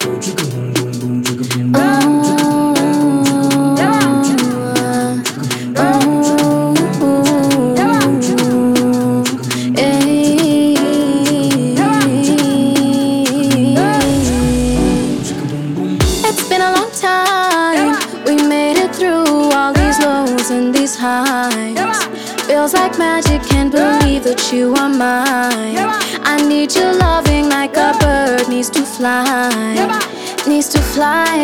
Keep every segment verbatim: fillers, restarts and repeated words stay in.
It's been a long time. We made it through all these lows and these highs. Feels like magic, can't believe that you are mine. I need you loving like a bird needs to fly, needs to fly.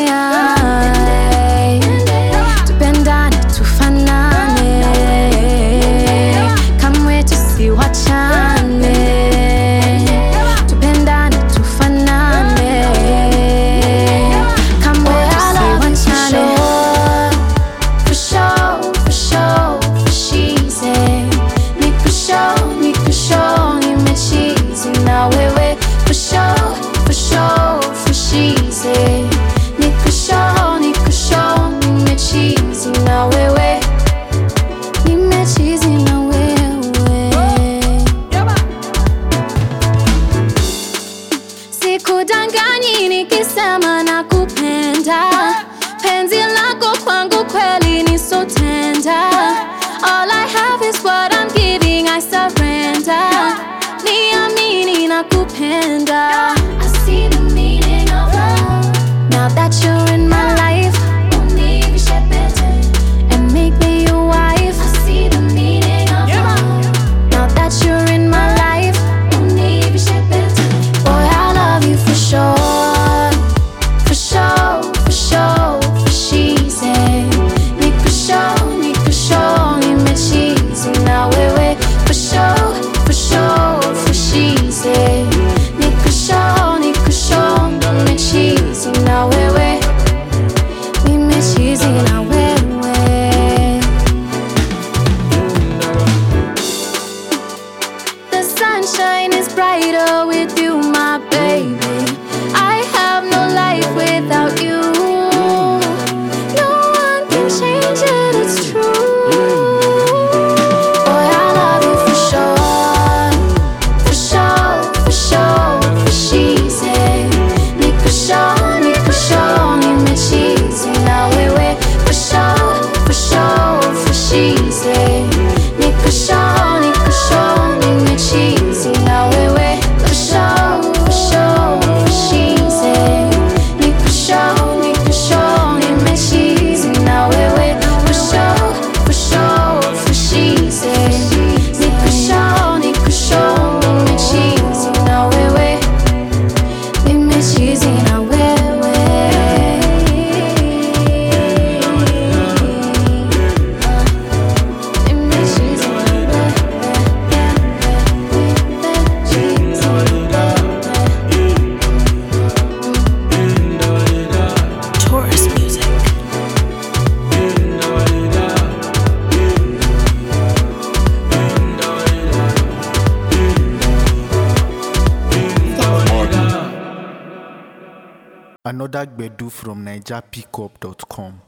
Tupendane, tufanane. Can't wait to see what chane. Tupendane, tufanane. Can't wait to see what chane. For sure, for sure, for she's a Niku show, Niku show, ni me cheesy na wewe. For sure, for sure, for she's a Niku show, Niku show, ni me cheesy na wewe. Ni me cheesy na wewe. Sikudanganyi nikisema nakupenda. Penzi lako kwangu kweli ni so tender. All I have is what I'm giving, I surrender. Niamini nakupenda. I see the meaning of love. Now that you're in my life, and make me your wife. I see the meaning of love. Now that you're in my life, boy, I love you for sure. For sure, for sure, for she's a Niku show, Niku show, ni me cheesy na wewe. For sure, for sure, for she's a Niku show, Niku show, ni me cheesy na wewe. Ni me cheesy na wewe. The sunshine is brighter with you, my baby. I have no life without you. No one can change it, it's true. Boy, I love you for sure. For sure, for sure, for she's a Niku show, Niku show, ni me cheesy na wewe. For sure, for sure, for she's a Niku show, Niku show, ni me cheesy na wewe. For sure, for sure, for she's a Niku show, Niku show, ni me cheesy na wewe. For sure, for sure, for she's a Niku show, Niku show, ni me cheesy na wewe. Ni me cheesy na wewe. Ni me cheesy na wewe. Taurus music. Another Gbedu from Niger Pickup dot com.